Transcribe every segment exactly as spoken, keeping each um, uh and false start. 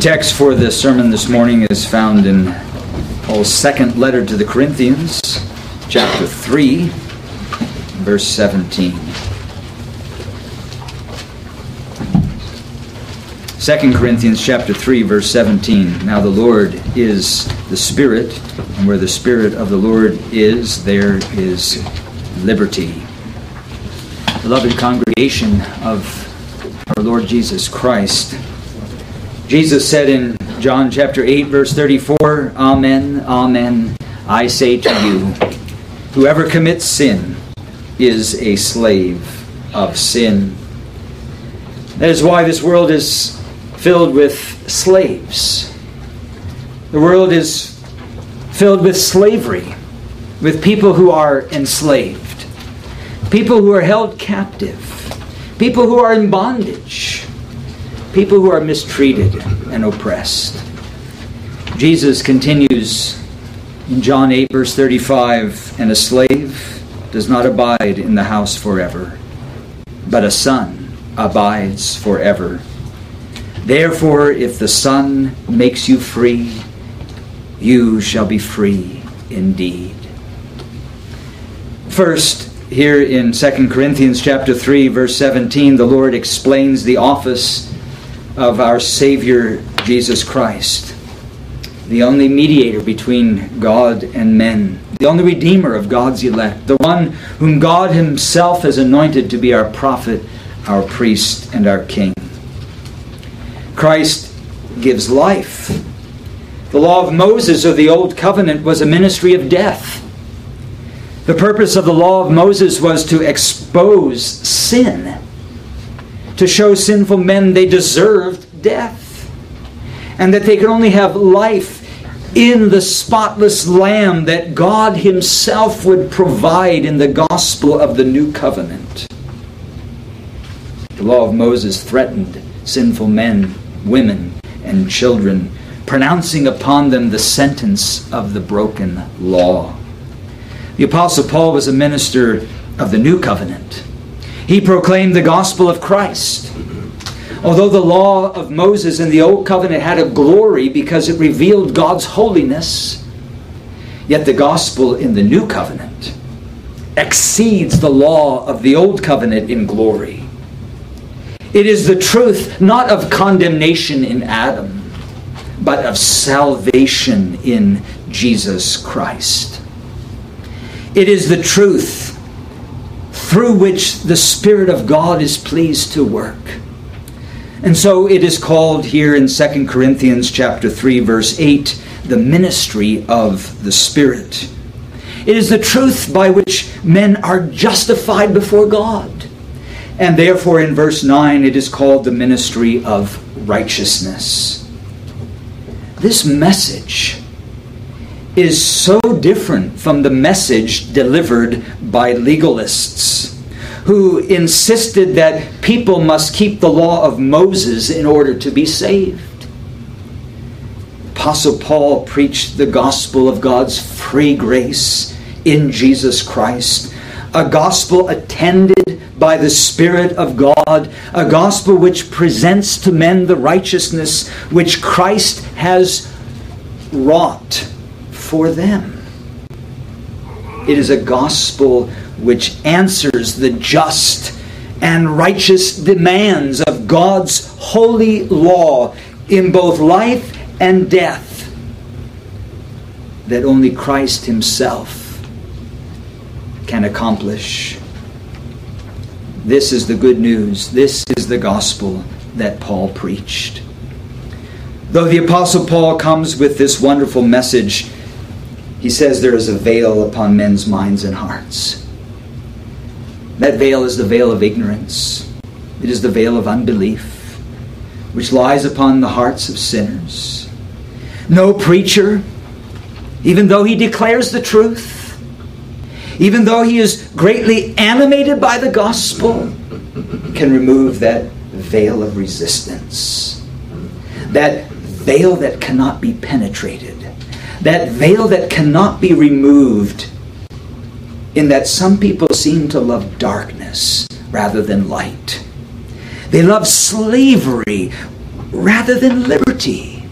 text for the sermon this morning is found in Paul's second letter to the Corinthians, chapter three, verse seventeen. Second Corinthians chapter three, verse seventeen. Now the Lord is the Spirit, and where the Spirit of the Lord is, there is liberty. Beloved congregation of our Lord Jesus Christ, Jesus said in John chapter eight, verse thirty-four, Amen, Amen, I say to you, whoever commits sin is a slave of sin. That is why this world is filled with slaves. The world is filled with slavery, with people who are enslaved, people who are held captive, people who are in bondage, people who are mistreated and oppressed. Jesus continues in John eight, verse thirty-five, and a slave does not abide in the house forever, but a son abides forever. Therefore, if the Son makes you free, you shall be free indeed. First, here in Second Corinthians chapter three, verse seventeen, the Lord explains the office of our Savior, Jesus Christ, the only mediator between God and men, the only Redeemer of God's elect, the one whom God Himself has anointed to be our prophet, our priest, and our king. Christ gives life. The law of Moses, or the Old Covenant, was a ministry of death. The purpose of the law of Moses was to expose sin, to show sinful men they deserved death, and that they could only have life in the spotless Lamb that God Himself would provide in the gospel of the New Covenant. The law of Moses threatened sinful men, women, and children, pronouncing upon them the sentence of the broken law. The Apostle Paul was a minister of the New Covenant. He proclaimed the gospel of Christ. Although the law of Moses in the Old Covenant had a glory because it revealed God's holiness, yet the gospel in the New Covenant exceeds the law of the Old Covenant in glory. It is the truth not of condemnation in Adam, but of salvation in Jesus Christ. It is the truth through which the Spirit of God is pleased to work. And so it is called here in Second Corinthians chapter three, verse eight, the ministry of the Spirit. It is the truth by which men are justified before God. And therefore in verse nine it is called the ministry of righteousness. This message is so different from the message delivered by legalists who insisted that people must keep the law of Moses in order to be saved. Apostle Paul preached the gospel of God's free grace in Jesus Christ, a gospel attended by the Spirit of God, a gospel which presents to men the righteousness which Christ has wrought for them. It is a gospel which answers the just and righteous demands of God's holy law in both life and death that only Christ Himself can accomplish. This is the good news. This is the gospel that Paul preached. Though the Apostle Paul comes with this wonderful message, he says there is a veil upon men's minds and hearts. That veil is the veil of ignorance. It is the veil of unbelief, which lies upon the hearts of sinners. No preacher, even though he declares the truth, even though he is greatly animated by the gospel, can remove that veil of resistance. That veil that cannot be penetrated. That veil that cannot be removed, in that some people seem to love darkness rather than light. They love slavery rather than liberty.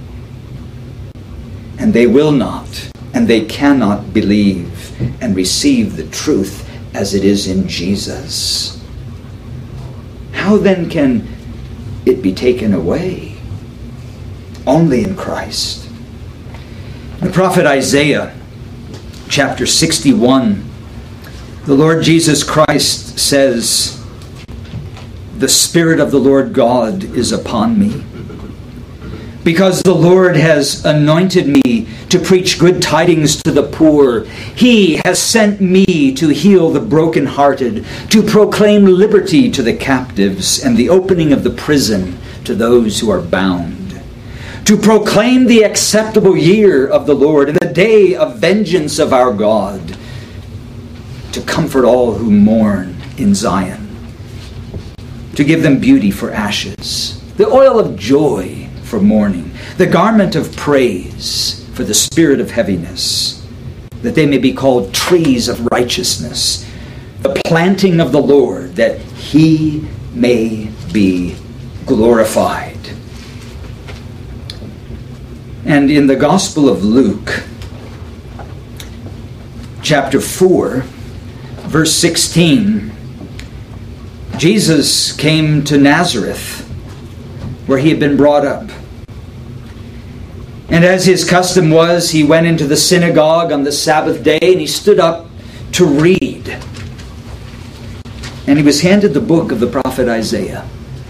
and they will not, and they cannot believe and receive the truth as it is in Jesus. How then can it be taken away? Only in Christ. The prophet Isaiah, chapter sixty-one, the Lord Jesus Christ says, "The Spirit of the Lord God is upon me, because the Lord has anointed me to preach good tidings to the poor. He has sent me to heal the brokenhearted, to proclaim liberty to the captives, and the opening of the prison to those who are bound, to proclaim the acceptable year of the Lord and the day of vengeance of our God, to comfort all who mourn in Zion, to give them beauty for ashes, the oil of joy for mourning, the garment of praise for the spirit of heaviness, that they may be called trees of righteousness, the planting of the Lord, that he may be glorified." And in the Gospel of Luke, chapter four, verse sixteen, Jesus came to Nazareth, where he had been brought up. And as his custom was, he went into the synagogue on the Sabbath day, and he stood up to read. And he was handed the book of the prophet Isaiah.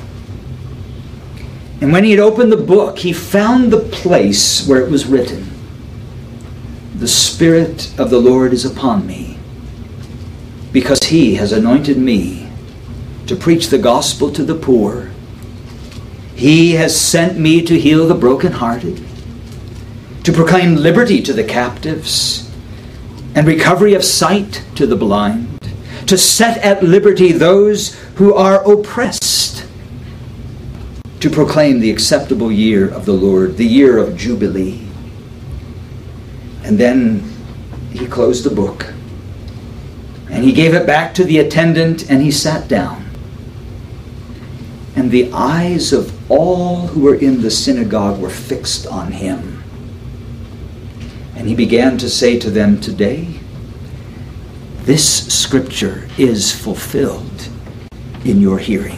And when he had opened the book, he found the place where it was written, "The Spirit of the Lord is upon me, because he has anointed me to preach the gospel to the poor. He has sent me to heal the brokenhearted, to proclaim liberty to the captives, and recovery of sight to the blind, to set at liberty those who are oppressed, to proclaim the acceptable year of the Lord, the year of Jubilee." And then he closed the book, and he gave it back to the attendant, and he sat down. And the eyes of all who were in the synagogue were fixed on him. And he began to say to them, "Today, this scripture is fulfilled in your hearing."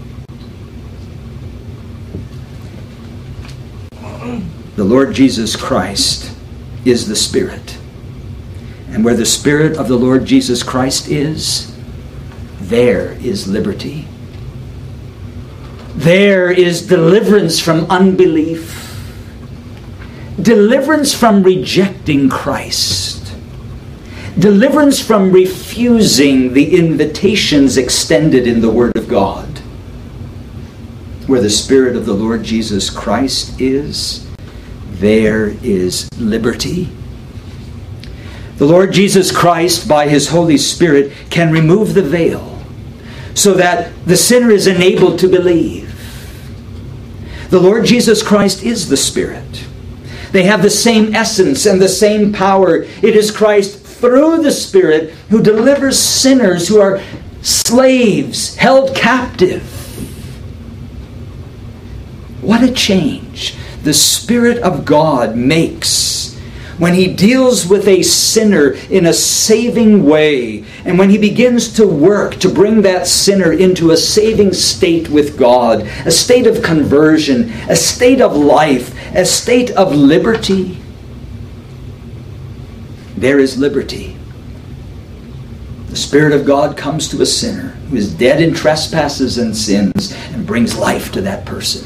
The Lord Jesus Christ is the Spirit. And where the Spirit of the Lord Jesus Christ is, there is liberty. There is deliverance from unbelief. Deliverance from rejecting Christ. Deliverance from refusing the invitations extended in the Word of God. Where the Spirit of the Lord Jesus Christ is, there is liberty. The Lord Jesus Christ, by his Holy Spirit, can remove the veil so that the sinner is enabled to believe. The Lord Jesus Christ is the Spirit. They have the same essence and the same power. It is Christ through the Spirit who delivers sinners who are slaves, held captive. What a change the Spirit of God makes when he deals with a sinner in a saving way, and when he begins to work to bring that sinner into a saving state with God, a state of conversion, a state of life, a state of liberty. There is liberty. The Spirit of God comes to a sinner who is dead in trespasses and sins and brings life to that person.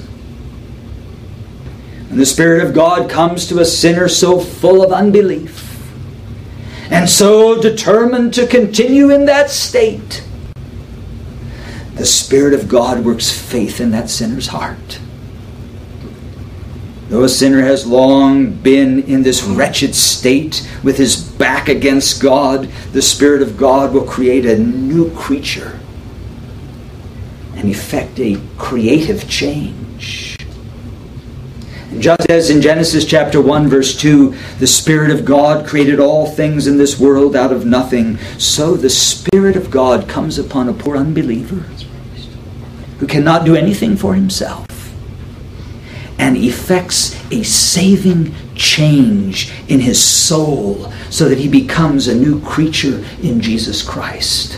And the Spirit of God comes to a sinner so full of unbelief and so determined to continue in that state. The Spirit of God works faith in that sinner's heart. Though a sinner has long been in this wretched state with his back against God, the Spirit of God will create a new creature and effect a creative change. Just as in Genesis chapter one, verse two, the Spirit of God created all things in this world out of nothing, so the Spirit of God comes upon a poor unbeliever who cannot do anything for himself. and effects a saving change in his soul so that he becomes a new creature in Jesus Christ.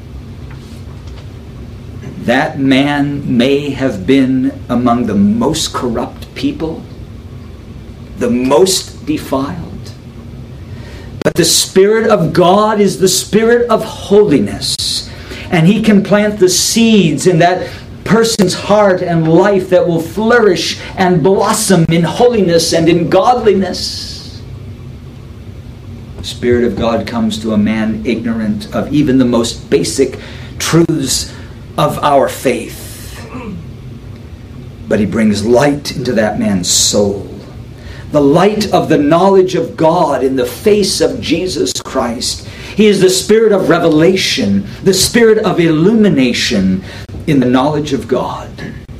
That man may have been among the most corrupt people, the most defiled. But the Spirit of God is the Spirit of holiness. And he can plant the seeds in that person's heart and life that will flourish and blossom in holiness and in godliness. The Spirit of God comes to a man ignorant of even the most basic truths of our faith. But he brings light into that man's soul. The light of the knowledge of God in the face of Jesus Christ. He is the Spirit of revelation, the Spirit of illumination in the knowledge of God.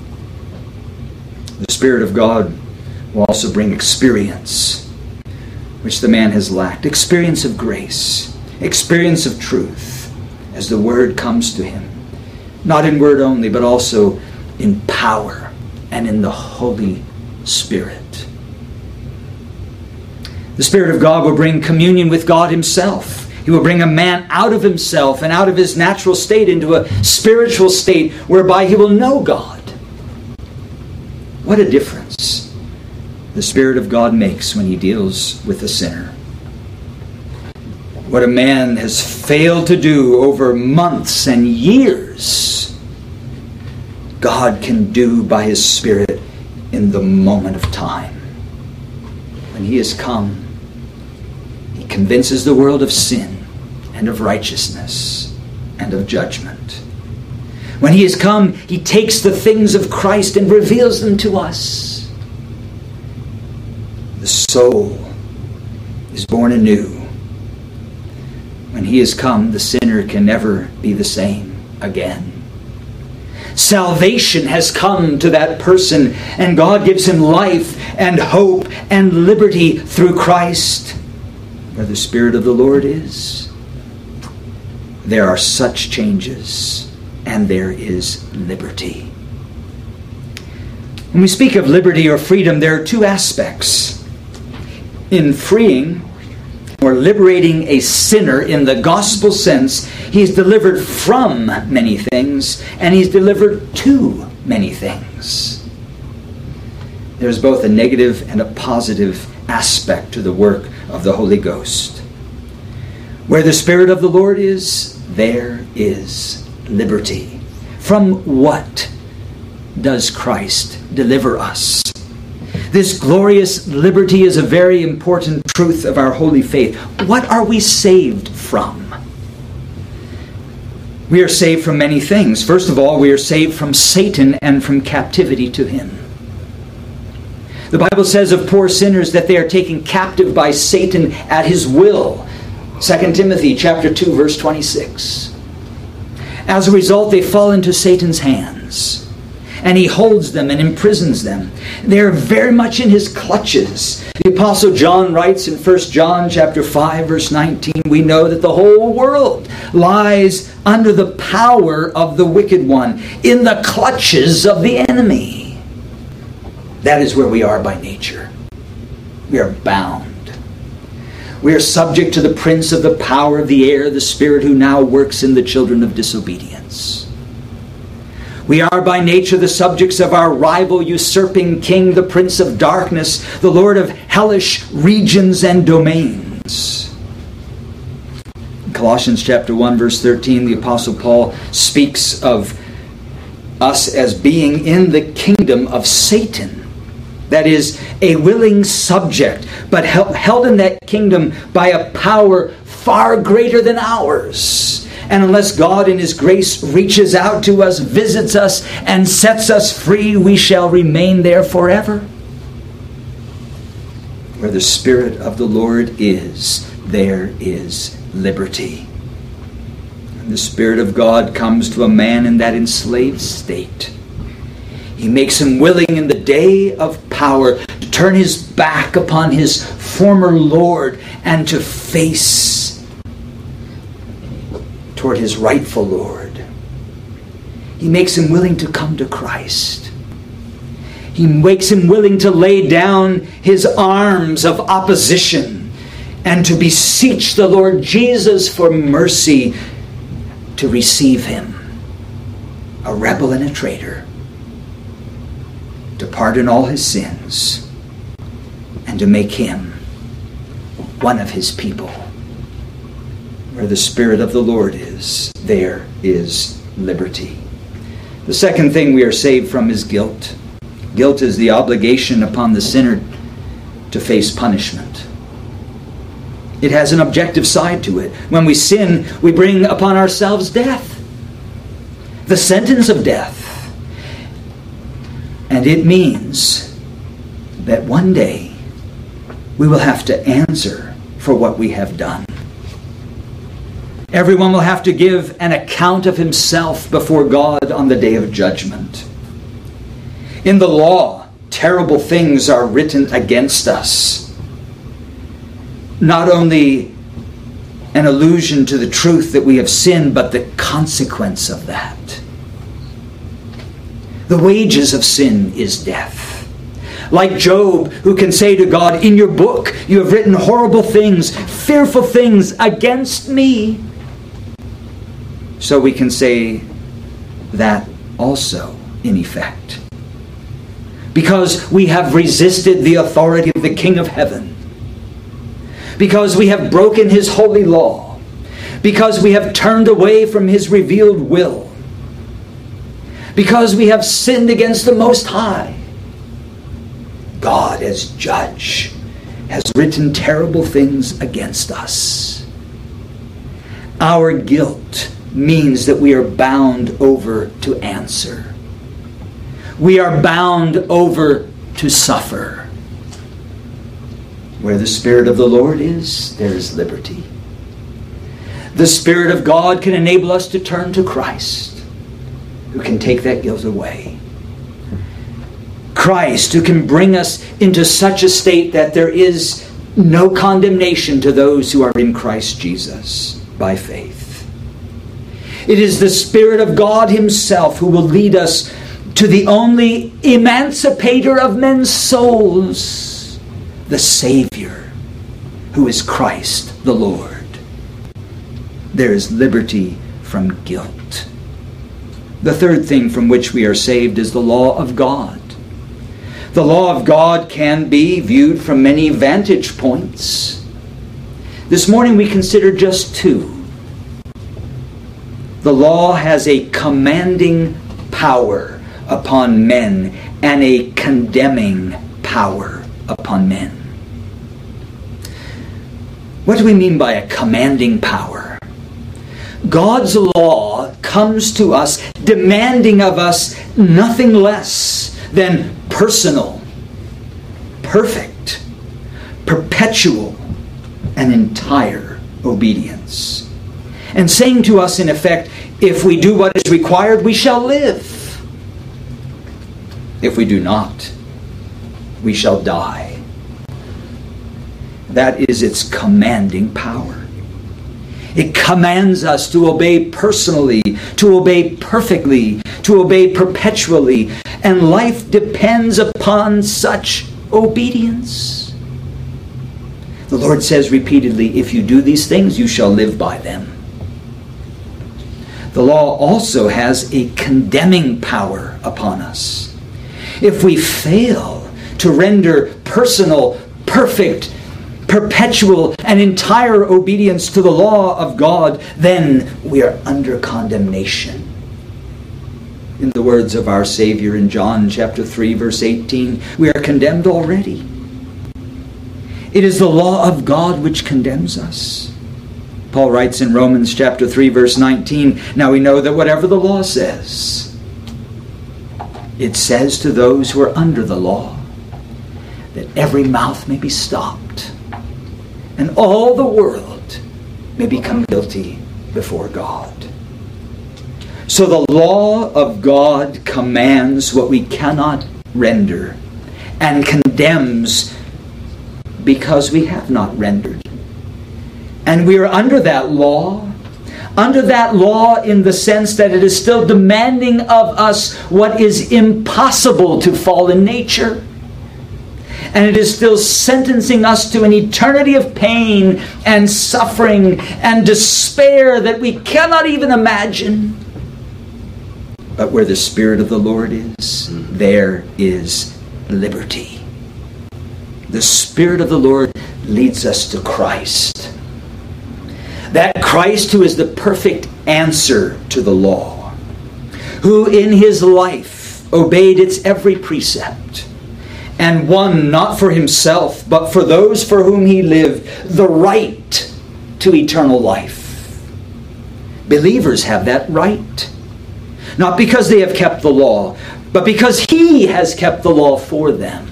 The Spirit of God will also bring experience, which the man has lacked. Experience of grace, experience of truth, as the Word comes to him. Not in word only, but also in power and in the Holy Spirit. The Spirit of God will bring communion with God himself. He will bring a man out of himself and out of his natural state into a spiritual state whereby he will know God. What a difference the Spirit of God makes when he deals with the sinner. What a man has failed to do over months and years, God can do by his Spirit in the moment of time. When he has come, he convinces the world of sin and of righteousness and of judgment. When he has come, he takes the things of Christ and reveals them to us. The soul is born anew. When he has come, the sinner can never be the same again. Salvation has come to that person, and God gives him life and hope and liberty through Christ. Where the Spirit of the Lord is, there are such changes, and there is liberty. When we speak of liberty or freedom, there are two aspects. In freeing or liberating a sinner in the gospel sense, he's delivered from many things, and he's delivered to many things. There's both a negative and a positive aspect to the work of the Holy Ghost. Where the Spirit of the Lord is, there is liberty. From what does Christ deliver us? This glorious liberty is a very important truth of our holy faith. What are we saved from? We are saved from many things. First of all, we are saved from Satan and from captivity to him. The Bible says of poor sinners that they are taken captive by Satan at his will. Second Timothy chapter two, verse twenty-six. As a result, they fall into Satan's hands. And he holds them and imprisons them. They are very much in his clutches. The Apostle John writes in First John chapter five, verse nineteen, we know that the whole world lies under the power of the wicked one, in the clutches of the enemy. That is where we are by nature. We are bound. We are subject to the prince of the power of the air, the spirit who now works in the children of disobedience. We are by nature the subjects of our rival usurping king, the prince of darkness, the lord of hellish regions and domains. In Colossians chapter one, verse thirteen, the Apostle Paul speaks of us as being in the kingdom of Satan. That is, a willing subject, but held in that kingdom by a power far greater than ours. And unless God in His grace reaches out to us, visits us, and sets us free, we shall remain there forever. Where the Spirit of the Lord is, there is liberty. And the Spirit of God comes to a man in that enslaved state. He makes him willing in the day of power to turn his back upon his former Lord and to face toward his rightful Lord. He makes him willing to come to Christ. He He makes him willing to lay down his arms of opposition and to beseech the Lord Jesus for mercy to receive him, a rebel and a traitor, to pardon all his sins and to make him one of his people. Where the Spirit of the Lord is, there is liberty. The second thing we are saved from is guilt. Guilt is the obligation upon the sinner to face punishment. It has an objective side to it. When we sin, we bring upon ourselves death, the sentence of death. And it means that one day we will have to answer for what we have done. Everyone will have to give an account of himself before God on the day of judgment. In the law, terrible things are written against us. Not only an allusion to the truth that we have sinned, but the consequence of that. The wages of sin is death. Like Job, who can say to God, in your book you have written horrible things, fearful things against me. So we can say that also in effect. Because we have resisted the authority of the King of Heaven. Because we have broken his holy law. Because we have turned away from his revealed will. Because we have sinned against the Most High. God, as judge, has written terrible things against us. Our guilt means that we are bound over to answer. We are bound over to suffer. Where the Spirit of the Lord is, there is liberty. The Spirit of God can enable us to turn to Christ, who can take that guilt away. Christ, who can bring us into such a state that there is no condemnation to those who are in Christ Jesus by faith. It is the Spirit of God himself who will lead us to the only emancipator of men's souls, the Savior, who is Christ the Lord. There is liberty from guilt. The third thing from which we are saved is the law of God. The law of God can be viewed from many vantage points. This morning we consider just two. The law has a commanding power upon men and a condemning power upon men. What do we mean by a commanding power? God's law comes to us demanding of us nothing less than personal, perfect, perpetual, and entire obedience. And saying to us in effect, if we do what is required, we shall live. If we do not, we shall die. That is its commanding power. It commands us to obey personally, to obey perfectly, to obey perpetually, and life depends upon such obedience. The Lord says repeatedly, if you do these things, you shall live by them. The law also has a condemning power upon us. If we fail to render personal, perfect, perpetual, and entire obedience to the law of God, then we are under condemnation. In the words of our Savior in John chapter three, verse eighteen, we are condemned already. It is the law of God which condemns us. Paul writes in Romans chapter three, verse nineteen, now we know that whatever the law says, it says to those who are under the law, that every mouth may be stopped, and all the world may become guilty before God. So the law of God commands what we cannot render and condemns because we have not rendered. And we are under that law under that law in the sense that it is still demanding of us what is impossible to fallen nature. And it is still sentencing us to an eternity of pain and suffering and despair that we cannot even imagine. But where the Spirit of the Lord is, there is liberty. The Spirit of the Lord leads us to Christ. That Christ who is the perfect answer to the law, who in his life obeyed its every precept, and won not for himself, but for those for whom he lived, the right to eternal life. Believers have that right. Not because they have kept the law, but because he has kept the law for them.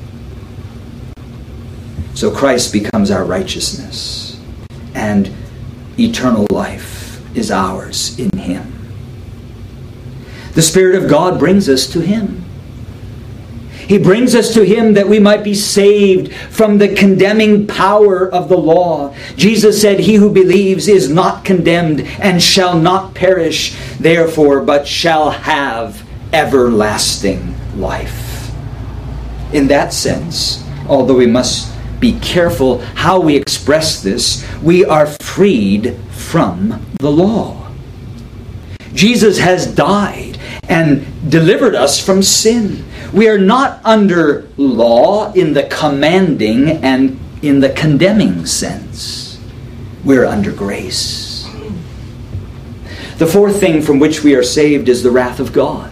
So Christ becomes our righteousness, and eternal life is ours in him. The Spirit of God brings us to him. He brings us to him that we might be saved from the condemning power of the law. Jesus said, "He who believes is not condemned and shall not perish, therefore, but shall have everlasting life." In that sense, although we must be careful how we express this, we are freed from the law. Jesus has died and delivered us from sin. We are not under law in the commanding and in the condemning sense. We're under grace. The fourth thing from which we are saved is the wrath of God.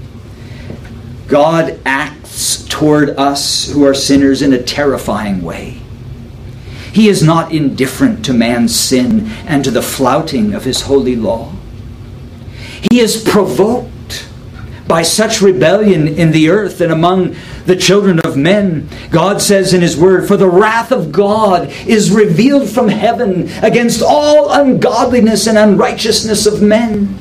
God acts toward us who are sinners in a terrifying way. He is not indifferent to man's sin and to the flouting of his holy law. He is provoked by such rebellion in the earth and among the children of men. God says in his word, "For the wrath of God is revealed from heaven against all ungodliness and unrighteousness of men."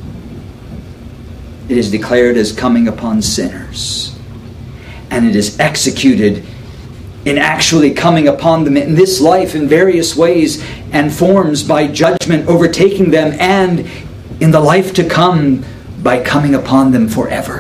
It is declared as coming upon sinners. And it is executed in actually coming upon them in this life in various ways and forms by judgment overtaking them, and in the life to come by coming upon them forever.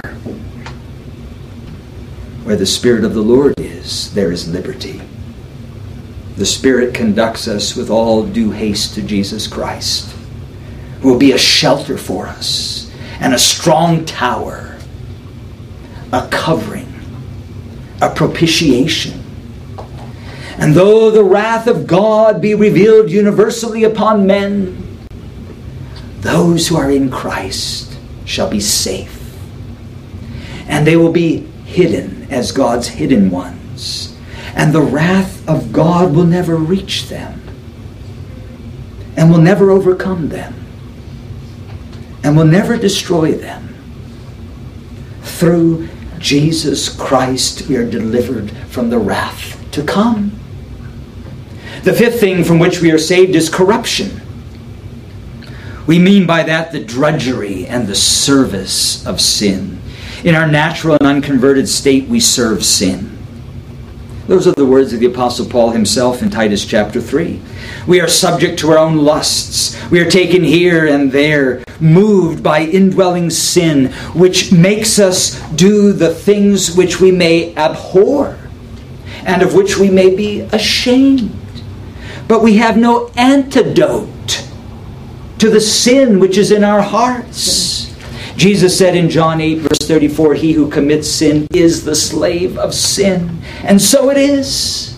Where the Spirit of the Lord is, there is liberty. The Spirit conducts us with all due haste to Jesus Christ, who will be a shelter for us and a strong tower, a covering, a propitiation. And though the wrath of God be revealed universally upon men, those who are in Christ shall be safe. And they will be hidden as God's hidden ones. And the wrath of God will never reach them, and will never overcome them, and will never destroy them. Through Jesus Christ we are delivered from the wrath to come. The fifth thing from which we are saved is corruption. We mean by that the drudgery and the service of sin. In our natural and unconverted state, we serve sin. Those are the words of the Apostle Paul himself in Titus chapter three. We are subject to our own lusts. We are taken here and there, moved by indwelling sin, which makes us do the things which we may abhor and of which we may be ashamed. But we have no antidote to the sin which is in our hearts. Jesus said in John eight, verse thirty-four, "He who commits sin is the slave of sin." And so it is.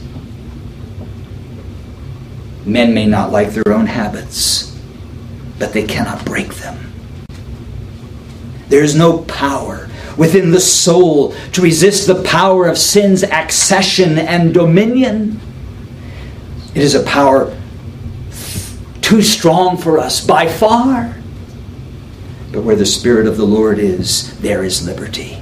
Men may not like their own habits, but they cannot break them. There is no power within the soul to resist the power of sin's accession and dominion. It is a power too strong for us by far. But where the Spirit of the Lord is, there is liberty.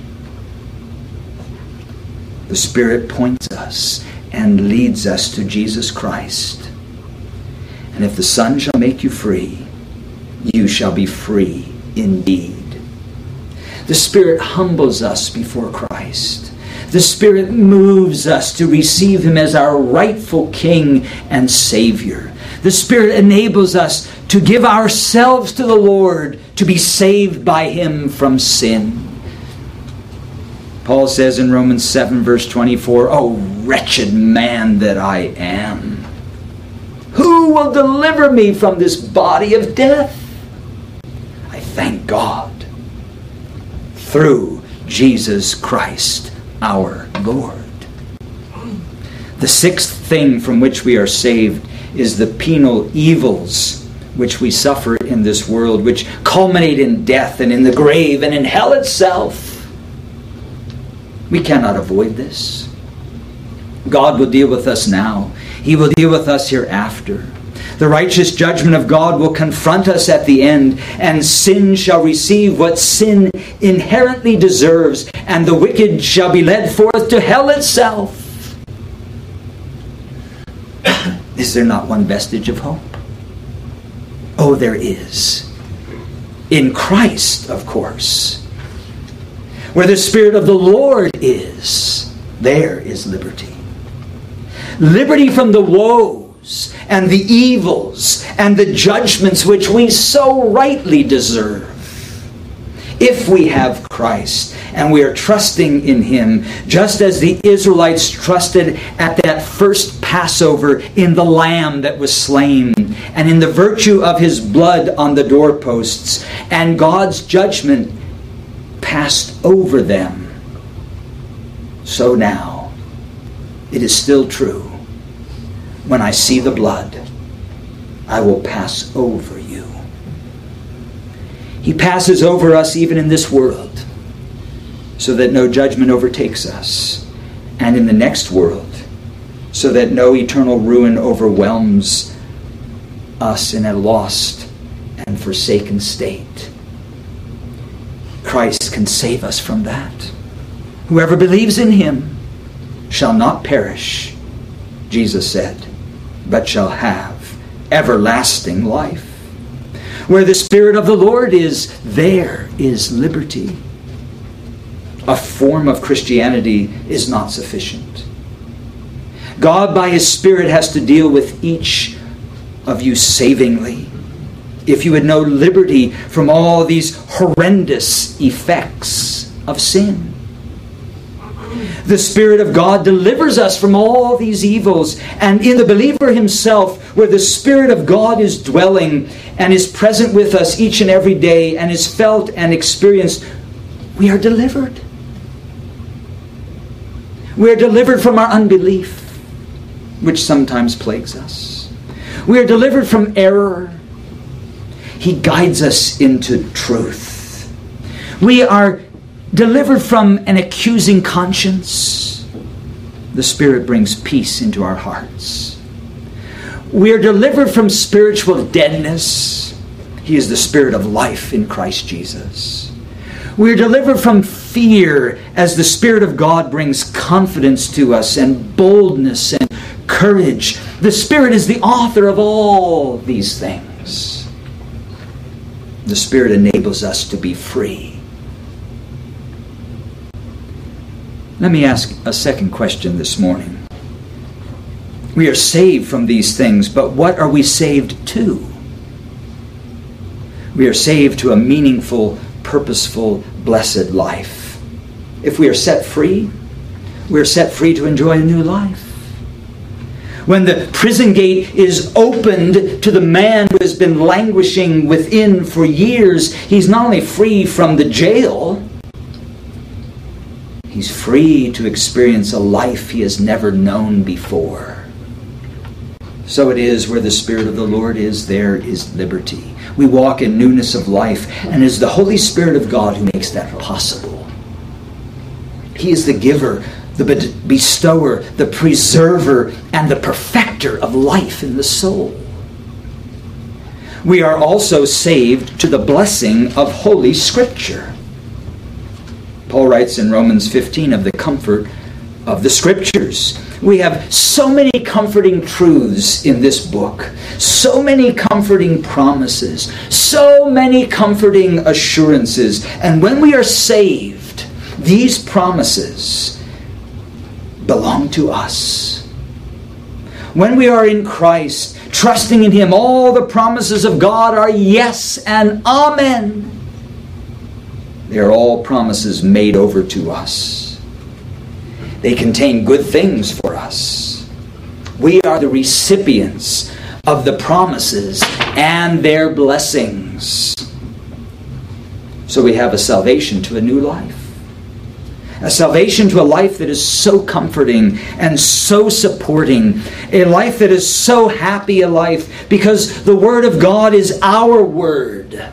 The Spirit points us and leads us to Jesus Christ. And if the Son shall make you free, you shall be free indeed. The Spirit humbles us before Christ. The Spirit moves us to receive Him as our rightful King and Savior. The Spirit enables us to give ourselves to the Lord, to be saved by Him from sin. Paul says in Romans seven, verse twenty-four, "O wretched man that I am, who will deliver me from this body of death? I thank God through Jesus Christ our Lord." The sixth thing from which we are saved is the penal evils which we suffer in this world, which culminate in death and in the grave and in hell itself. We cannot avoid this. God will deal with us now. He will deal with us hereafter. The righteous judgment of God will confront us at the end, and sin shall receive what sin inherently deserves, and the wicked shall be led forth to hell itself. Is there not one vestige of hope? Oh, there is. In Christ, of course. Where the Spirit of the Lord is, there is liberty. Liberty from the woes and the evils and the judgments which we so rightly deserve. If we have Christ and we are trusting in Him, just as the Israelites trusted at that first Passover in the Lamb that was slain and in the virtue of His blood on the doorposts, and God's judgment passed over them, so now it is still true. When I see the blood, I will pass over you. He passes over us even in this world, so that no judgment overtakes us, and in the next world, so that no eternal ruin overwhelms us in a lost and forsaken state. Christ can save us from that. Whoever believes in Him shall not perish, Jesus said, but shall have everlasting life. Where the Spirit of the Lord is, there is liberty. A form of Christianity is not sufficient. God by His Spirit has to deal with each of you savingly. If you would know liberty from all these horrendous effects of sin. The Spirit of God delivers us from all these evils. And in the believer himself, where the Spirit of God is dwelling and is present with us each and every day and is felt and experienced, we are delivered. We are delivered from our unbelief, which sometimes plagues us. We are delivered from error. He guides us into truth. We are delivered from an accusing conscience. The Spirit brings peace into our hearts. We are delivered from spiritual deadness. He is the Spirit of life in Christ Jesus. We are delivered from fear as the Spirit of God brings confidence to us and boldness and courage. The Spirit is the author of all these things. The Spirit enables us to be free. Let me ask a second question this morning. We are saved from these things, but what are we saved to? We are saved to a meaningful, purposeful, blessed life. If we are set free, we are set free to enjoy a new life. When the prison gate is opened to the man who has been languishing within for years, he's not only free from the jail, he's free to experience a life he has never known before. So it is where the Spirit of the Lord is, there is liberty. We walk in newness of life, and it is the Holy Spirit of God who makes that possible. He is the giver, the bestower, the preserver, and the perfecter of life in the soul. We are also saved to the blessing of Holy Scripture. Paul writes in Romans fifteen of the comfort of the Scriptures. We have so many comforting truths in this book, so many comforting promises, so many comforting assurances. And when we are saved, these promises belong to us. When we are in Christ, trusting in Him. All the promises of God are yes and amen. They are all promises made over to us. They contain good things for us. We are the recipients of the promises and their blessings. So we have a salvation to a new life. A salvation to a life that is so comforting and so supporting. A life that is so happy a life because the Word of God is our Word.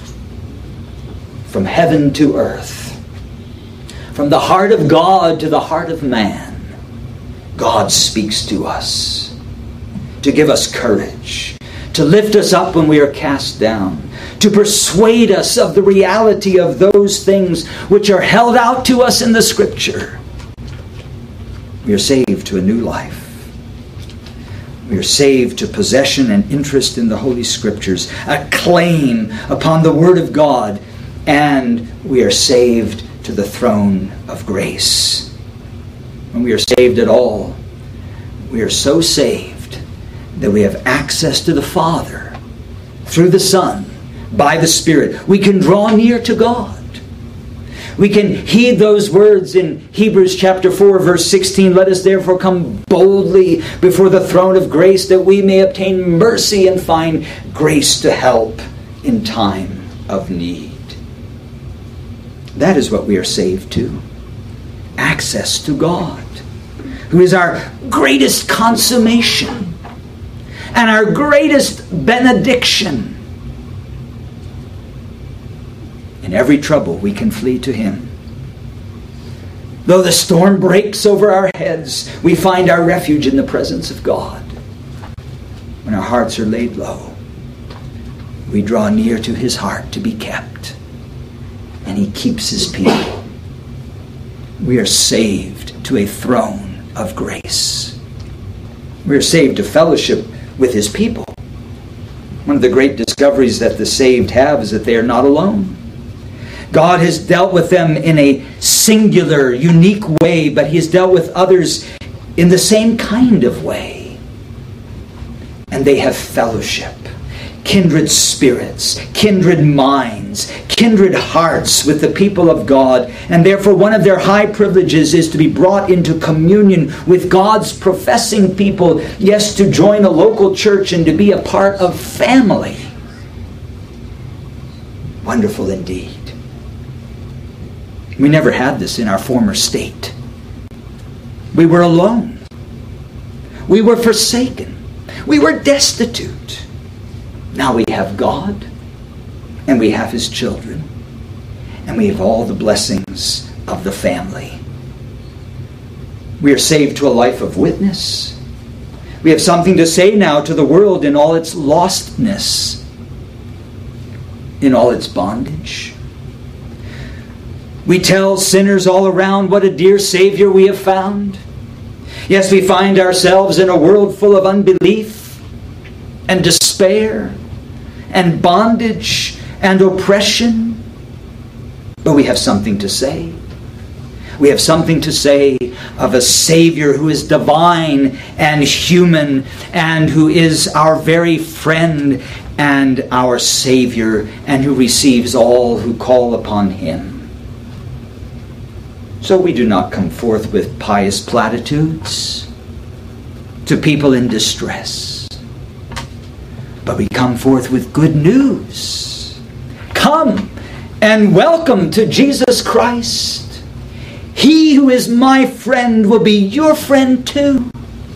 From heaven to earth. From the heart of God to the heart of man. God speaks to us. To give us courage. To lift us up when we are cast down. To persuade us of the reality of those things which are held out to us in the Scripture. We are saved to a new life. We are saved to possession and interest in the Holy Scriptures, a claim upon the Word of God, and we are saved to the throne of grace. When we are saved at all, we are so saved that we have access to the Father through the Son. By the Spirit, we can draw near to God. We can heed those words in Hebrews chapter four, verse sixteen. Let us therefore come boldly before the throne of grace that we may obtain mercy and find grace to help in time of need. That is what we are saved to. Access to God, who is our greatest consummation and our greatest benediction. In every trouble, we can flee to Him. Though the storm breaks over our heads, we find our refuge in the presence of God. When our hearts are laid low, we draw near to His heart to be kept. And He keeps His people. We are saved to a throne of grace. We are saved to fellowship with His people. One of the great discoveries that the saved have is that they are not alone. God has dealt with them in a singular, unique way, but He has dealt with others in the same kind of way. And they have fellowship, kindred spirits, kindred minds, kindred hearts with the people of God. And therefore one of their high privileges is to be brought into communion with God's professing people. Yes, to join a local church and to be a part of family. Wonderful indeed. We never had this in our former state. We were alone. We were forsaken. We were destitute. Now we have God, and we have His children, and we have all the blessings of the family. We are saved to a life of witness. We have something to say now to the world in all its lostness, in all its bondage. We tell sinners all around what a dear Savior we have found. Yes, we find ourselves in a world full of unbelief and despair and bondage and oppression. But we have something to say. We have something to say of a Savior who is divine and human and who is our very friend and our Savior and who receives all who call upon Him. So we do not come forth with pious platitudes to people in distress, but we come forth with good news. Come and welcome to Jesus Christ. He who is my friend will be your friend too.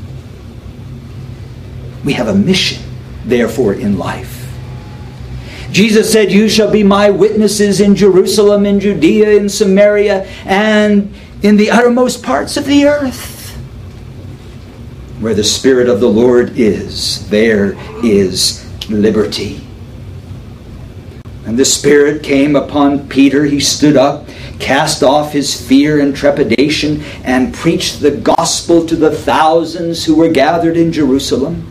We have a mission, therefore, in life. Jesus said, "You shall be my witnesses in Jerusalem, in Judea, in Samaria, and in the uttermost parts of the earth." Where the Spirit of the Lord is, there is liberty. And the Spirit came upon Peter. He stood up, cast off his fear and trepidation, and preached the gospel to the thousands who were gathered in Jerusalem.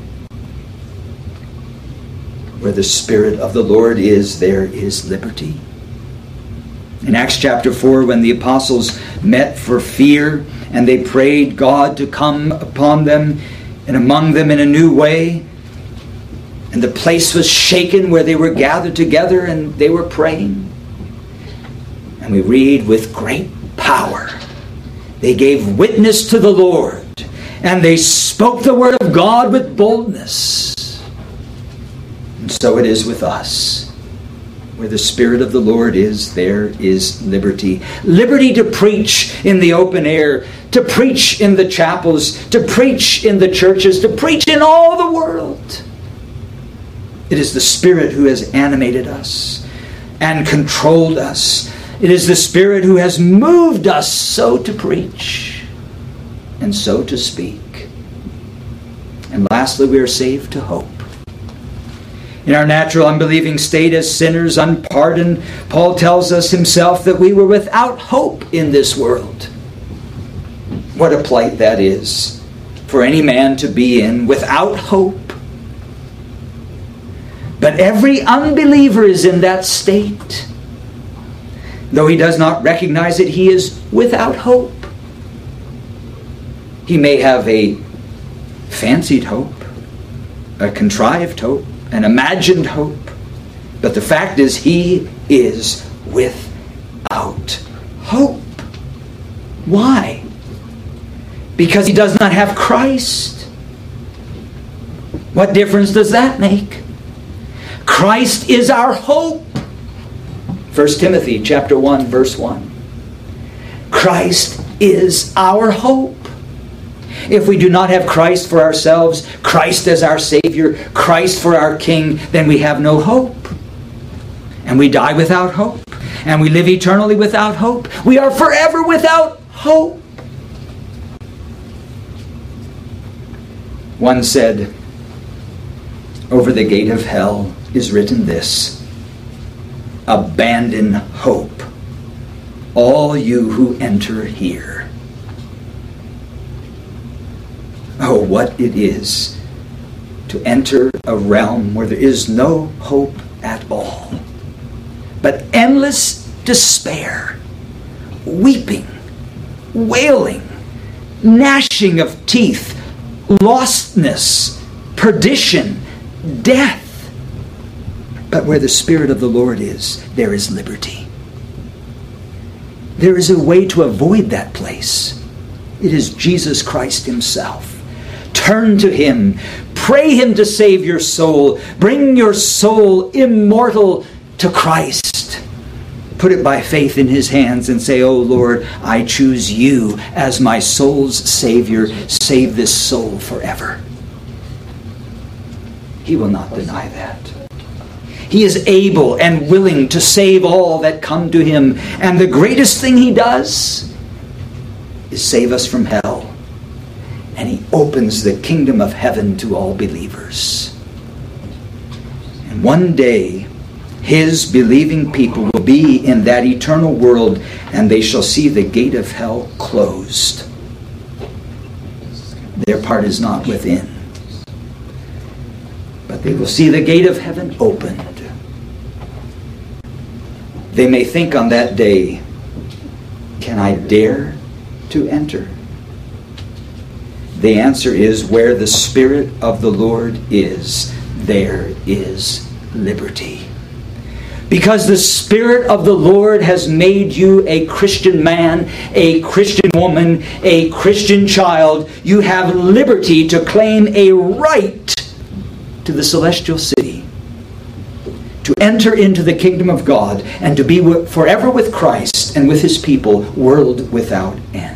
Where the Spirit of the Lord is, there is liberty. In Acts chapter four, when the apostles met for fear and they prayed God to come upon them and among them in a new way, And the place was shaken where they were gathered together and they were praying. And we read, with great power they gave witness to the Lord, and they spoke the word of God with boldness. And so it is with us. Where the Spirit of the Lord is, there is liberty. Liberty to preach in the open air, to preach in the chapels, to preach in the churches, to preach in all the world. It is the Spirit who has animated us and controlled us. It is the Spirit who has moved us so to preach and so to speak. And lastly, we are saved to hope. In our natural unbelieving state as sinners, unpardoned, Paul tells us himself that we were without hope in this world. What a plight that is for any man to be in, without hope. But every unbeliever is in that state. Though he does not recognize it, he is without hope. He may have a fancied hope, a contrived hope, an imagined hope. But the fact is, he is without hope. Why? Because he does not have Christ. What difference does that make? Christ is our hope. First Timothy chapter one, verse one. Christ is our hope. If we do not have Christ for ourselves, Christ as our Savior, Christ for our King, then we have no hope. And we die without hope. And we live eternally without hope. We are forever without hope. One said, over the gate of hell is written this: abandon hope, all you who enter here. Oh, what it is to enter a realm where there is no hope at all, but endless despair, weeping, wailing, gnashing of teeth, lostness, perdition, death. But where the Spirit of the Lord is, there is liberty. There is a way to avoid that place. It is Jesus Christ Himself. Turn to Him. Pray Him to save your soul. Bring your soul immortal to Christ. Put it by faith in His hands and say, oh Lord, I choose You as my soul's Savior. Save this soul forever. He will not deny that. He is able and willing to save all that come to Him. And the greatest thing He does is save us from hell. And He opens the kingdom of heaven to all believers. And one day, His believing people will be in that eternal world, and they shall see the gate of hell closed. Their part is not within. But they will see the gate of heaven opened. They may think on that day, can I dare to enter? The answer is, where the Spirit of the Lord is, there is liberty. Because the Spirit of the Lord has made you a Christian man, a Christian woman, a Christian child. You have liberty to claim a right to the celestial city, to enter into the kingdom of God, and to be forever with Christ and with His people, world without end.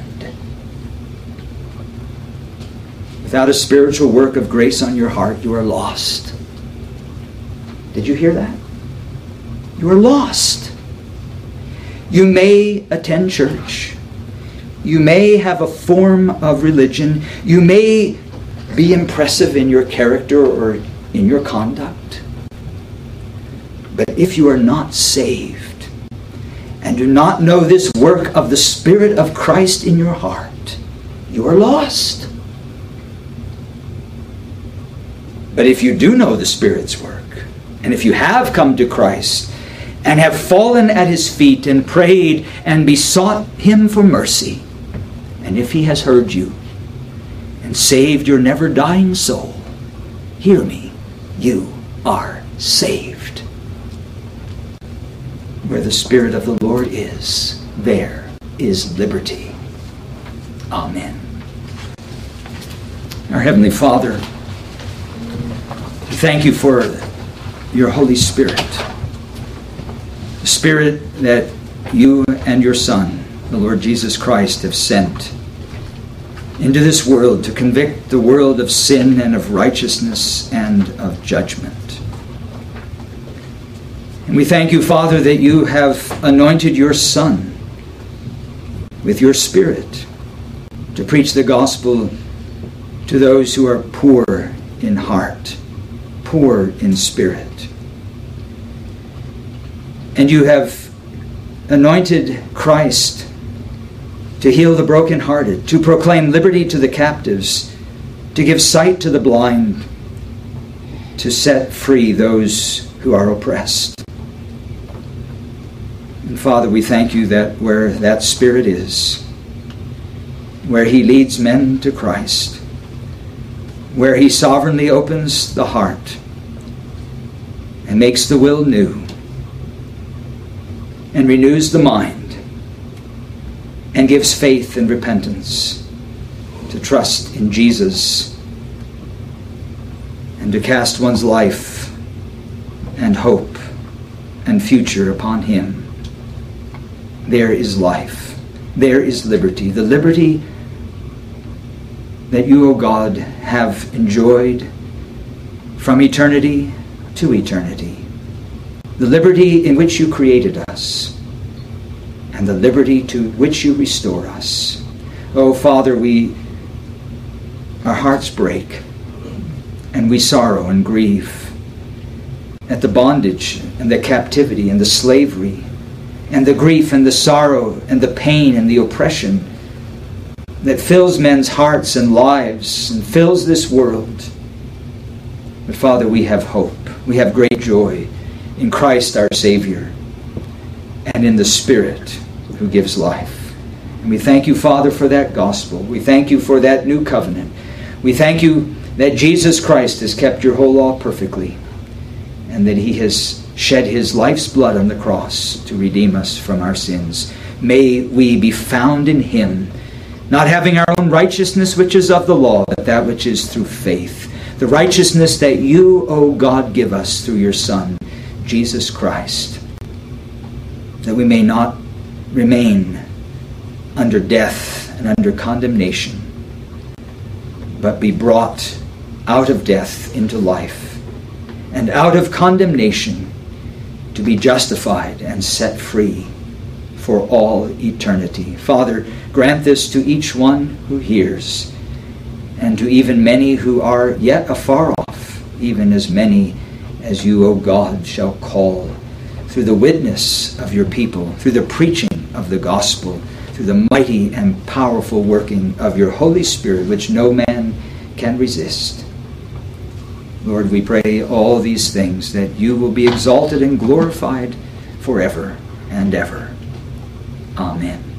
Without a spiritual work of grace on your heart, you are lost. Did you hear that? You are lost. You may attend church. You may have a form of religion. You may be impressive in your character or in your conduct. But if you are not saved and do not know this work of the Spirit of Christ in your heart, you are lost. But if you do know the Spirit's work, and if you have come to Christ and have fallen at His feet and prayed and besought Him for mercy, and if He has heard you and saved your never-dying soul, hear me, you are saved. Where the Spirit of the Lord is, there is liberty. Amen. Our Heavenly Father, we thank you for your Holy Spirit, the Spirit that you and your Son, the Lord Jesus Christ, have sent into this world to convict the world of sin and of righteousness and of judgment. And we thank you, Father, that you have anointed your Son with your Spirit to preach the gospel to those who are poor in heart, poor in spirit. And you have anointed Christ to heal the brokenhearted, to proclaim liberty to the captives, to give sight to the blind, to set free those who are oppressed. And Father, we thank you that where that Spirit is, where he leads men to Christ, where he sovereignly opens the heart and makes the will new and renews the mind and gives faith and repentance to trust in Jesus and to cast one's life and hope and future upon him. There is life. There is liberty. The liberty that you, O God, have enjoyed from eternity to eternity. The liberty in which you created us, and the liberty to which you restore us. Oh, Father, we, our hearts break, and we sorrow and grieve at the bondage and the captivity and the slavery and the grief and the sorrow and the pain and the oppression that fills men's hearts and lives and fills this world. But Father, we have hope. We have great joy in Christ our Savior and in the Spirit who gives life. And we thank you, Father, for that gospel. We thank you for that new covenant. We thank you that Jesus Christ has kept your whole law perfectly and that he has shed his life's blood on the cross to redeem us from our sins. May we be found in him, not having our own righteousness which is of the law, but that which is through faith. The righteousness that you, O God, give us through your Son, Jesus Christ, that we may not remain under death and under condemnation, but be brought out of death into life, and out of condemnation to be justified and set free for all eternity. Father, grant this to each one who hears, and to even many who are yet afar off, even as many as you, O God, shall call through the witness of your people, through the preaching of the gospel, through the mighty and powerful working of your Holy Spirit, which no man can resist. Lord, we pray all these things, that you will be exalted and glorified forever and ever. Amen.